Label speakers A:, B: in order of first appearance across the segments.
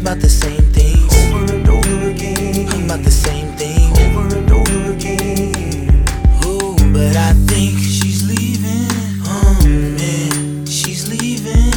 A: about the same things
B: over and over again.
A: about the same thing
B: Over and over again.
A: Oh, but I think she's leaving. Oh man, she's leaving.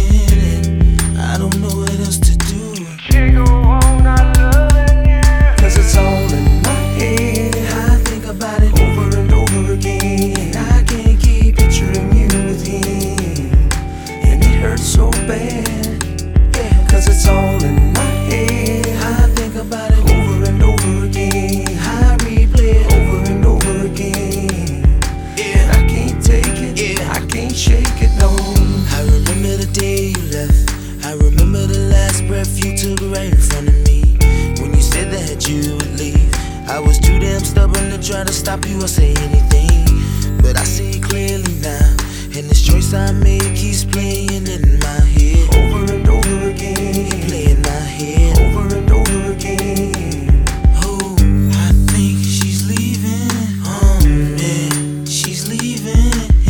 A: I don't know what else to do.
B: Can't go on not loving you, 'cause it's all in my head.
A: I think about it
B: Over and over again. I can't keep picturing you with him, and it hurts so bad,
A: yeah.
B: 'cause it's all in my head.
A: I think about it
B: Over and over again.
A: I replay it
B: Over and over again.
A: yeah.
B: And I can't take it,
A: Yeah.
B: I can't shake it, no.
A: I remember the day you left. I remember the last breath you took right in front of me. When you said that you would leave, I was too damn stubborn to try to stop you or say anything. But I see clearly now, and this choice I made keeps playing in my head.
B: Over and over again.
A: Play in my head.
B: Over and over again.
A: Oh, I think she's leaving. Oh man, she's leaving.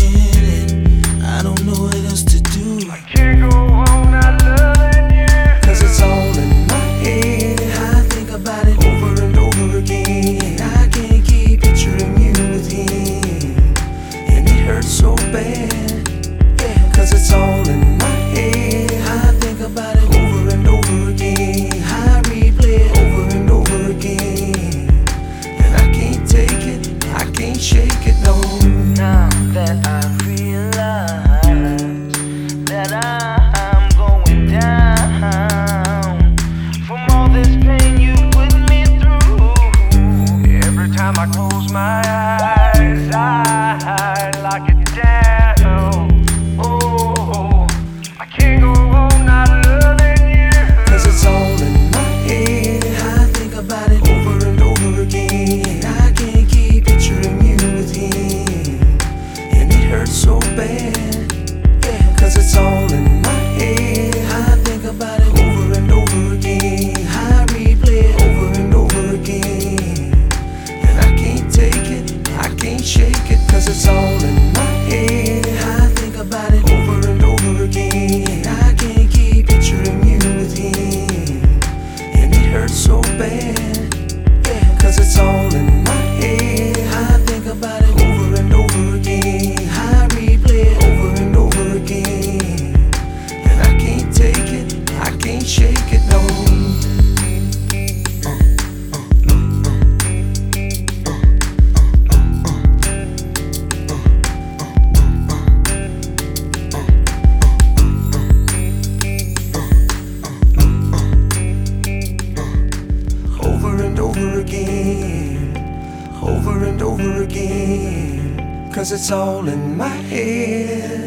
A: I don't know what else to do.
B: Can't go on not loving you, 'cause it's all in my head.
A: I think about it
B: Over and over again. I can't keep picturing you with him, and it hurts so bad,
A: yeah.
B: 'cause it's all in my head.
A: I think about it
B: Over and over again.
A: I replay it
B: Over and over again. And I can't take it, I can't shake it, no.
C: Now that I realize that I'm going down from all this pain you put me through.
B: Every time I close my eyes, I lock it down. Oh, I can't go on not loving you, 'cause it's all in my head.
A: I think about it
B: Over and over again. I can't keep picturing you with him, and it hurts so bad,
A: yeah.
B: 'cause it's all in my head.
A: I think about it
B: Over and over again.
A: I replay it
B: Over and over again. And I can't take it, I can't shake it, 'cause it's all in my head.
A: I think about it
B: Over and over again. I can't keep picturing you with him, and it hurts so bad,
A: yeah.
B: 'cause it's all in my head.
A: I think about it
B: Over and over again.
A: I replay it
B: Over and over again. And I can't take it, I can't shake it, no. Over and over again. Over and over again. 'Cause it's all in my head.